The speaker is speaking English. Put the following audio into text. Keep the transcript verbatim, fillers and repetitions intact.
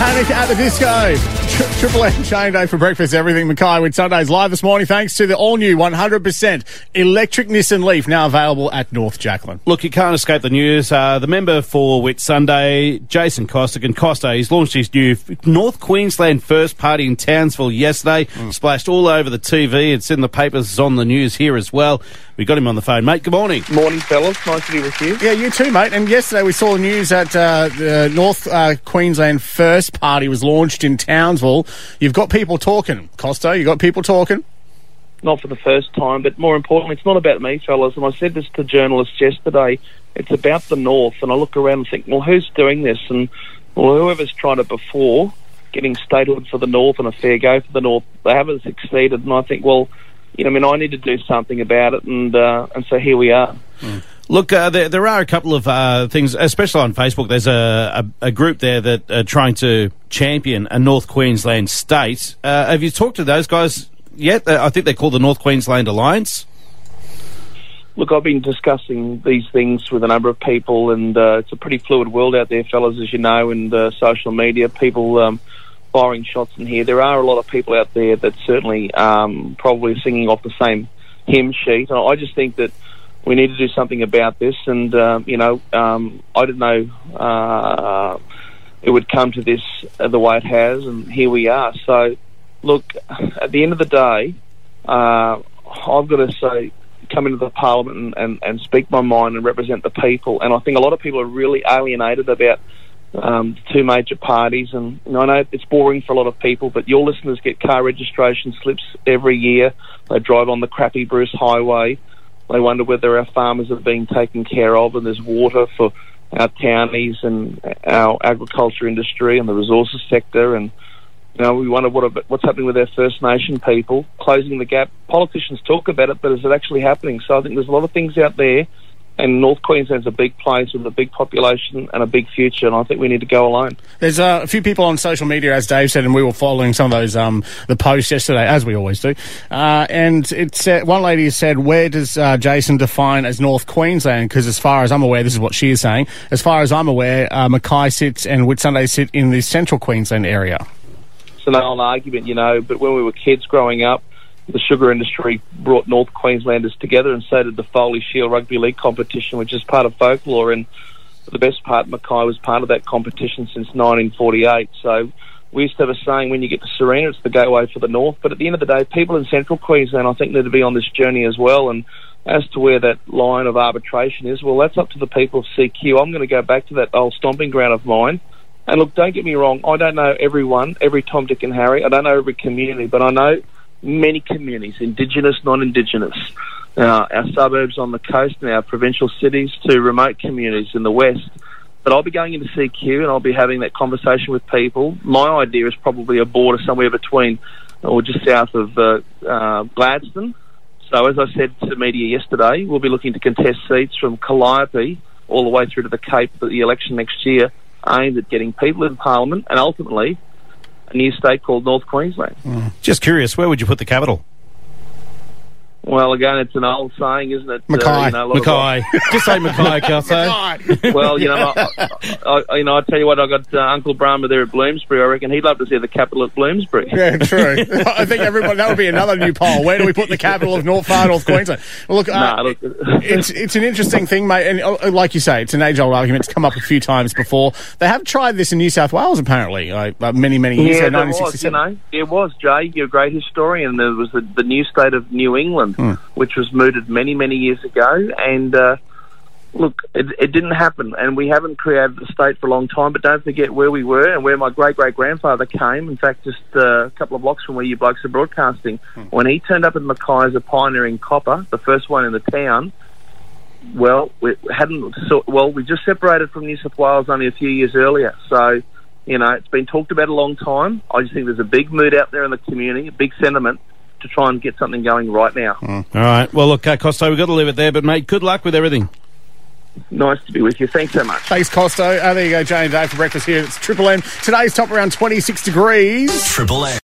Panic at the Disco. Tri- Triple M Shane Day for breakfast. Everything Mackay with Sundays live this morning. Thanks to the all-new one hundred percent electric Nissan Leaf, now available at North Jacqueline. Look, you can't escape the news. Uh, the member for Whit Sunday, Jason Costigan, Costa, he's launched his new North Queensland First Party in Townsville yesterday. Mm. Splashed all over the T V. It's in the papers. It's on the news here as well. We got him on the phone. Mate, good morning. Morning, fellas. Nice to be with you. Yeah, you too, mate. And yesterday we saw the news that uh, the North uh, Queensland First Party was launched in Townsville. You've got people talking, Costa. You've got people talking. Not for the first time, but more importantly, it's not about me, fellas. And I said this to journalists yesterday. It's about the North. And I look around and think, well, who's doing this? And well, whoever's tried it before, getting statehood for the North and a fair go for the North, they haven't succeeded. And I think, well, you know, I mean, I need to do something about it. And uh, and so here we are. Mm. Look, uh, there, there are a couple of uh, things, especially on Facebook. There's a, a, a group there that are trying to champion a North Queensland state. Uh, have you talked to those guys yet? I think they're called the North Queensland Alliance. Look, I've been discussing these things with a number of people, and uh, it's a pretty fluid world out there, fellas, as you know, and uh, social media, people um, firing shots in here. There are a lot of people out there that certainly um, probably singing off the same hymn sheet. And I just think that we need to do something about this, and, um, you know, um, I didn't know uh, it would come to this uh, the way it has, and here we are. So, look, at the end of the day, uh, I've got to say, come into the parliament and, and, and speak my mind and represent the people, and I think a lot of people are really alienated about um, the two major parties, and you know, I know it's boring for a lot of people, but your listeners get car registration slips every year. They drive on the crappy Bruce Highway. They wonder whether our farmers are being taken care of, and there's water for our townies and our agriculture industry and the resources sector. And you know, we wonder what what's happening with our First Nation people, closing the gap. Politicians talk about it, but is it actually happening? So I think there's a lot of things out there, and North Queensland's a big place with a big population and a big future, and I think we need to go alone. There's uh, a few people on social media, as Dave said, and we were following some of those um, the posts yesterday, as we always do. Uh, and it said, one lady said, where does uh, Jason define as North Queensland? Because as far as I'm aware, this is what she is saying, as far as I'm aware, uh, Mackay sits and Whitsunday sit in the central Queensland area. It's an old argument, you know, but when we were kids growing up, the sugar industry brought North Queenslanders together, and so did the Foley Shield Rugby League competition, which is part of folklore. And for the best part, Mackay was part of that competition since nineteen forty-eight. So we used to have a saying, when you get to Serena, it's the gateway for the North. But at the end of the day, people in central Queensland, I think, need to be on this journey as well. And as to where that line of arbitration is, well, that's up to the people of C Q. I'm going to go back to that old stomping ground of mine. And look, don't get me wrong, I don't know everyone, every Tom, Dick and Harry. I don't know every community, but I know many communities, Indigenous, non-Indigenous, uh, our suburbs on the coast and our provincial cities to remote communities in the west. But I'll be going into C Q and I'll be having that conversation with people. My idea is probably a border somewhere between or just south of uh, uh, Gladstone. So as I said to the media yesterday, we'll be looking to contest seats from Calliope all the way through to the Cape for the election next year, aimed at getting people in Parliament and ultimately a new state called North Queensland. Mm. Just curious, where would you put the capital? Well, again, it's an old saying, isn't it? Mackay. Uh, you know, Mackay. Just say Mackay, Costa. Well, you know, I, I, I, you know, I tell you what, I got uh, Uncle Brahma there at Bloomsbury. I reckon he'd love to see the capital at Bloomsbury. Yeah, true. I think everybody, that would be another new poll. Where do we put the capital of North Far North Queensland? Well, look, uh, nah, look it's it's an interesting thing, mate. And uh, like you say, it's an age-old argument. It's come up a few times before. They have tried this in New South Wales, apparently, like, uh, many, many years yeah, ago, there nineteen sixty-seven. Was, you know, it was, Jay. You're a great historian. There was the, the new state of New England, hmm. which was mooted many, many years ago, and uh, look, it, it didn't happen, and we haven't created the state for a long time, but don't forget where we were and where my great-great-grandfather came, in fact, just uh, a couple of blocks from where you blokes are broadcasting. Hmm. When he turned up in Mackay as a pioneer in copper, the first one in the town, well, we hadn't, so, well, we just separated from New South Wales only a few years earlier, so, you know, it's been talked about a long time. I just think there's a big mood out there in the community, a big sentiment, to try and get something going right now. Mm. All right. Well, look, uh, Costo, we've got to leave it there, but, mate, good luck with everything. Nice to be with you. Thanks so much. Thanks, Costo. Uh, there you go, Jane and Dave for breakfast here. It's Triple M. Today's top around twenty-six degrees. Triple M.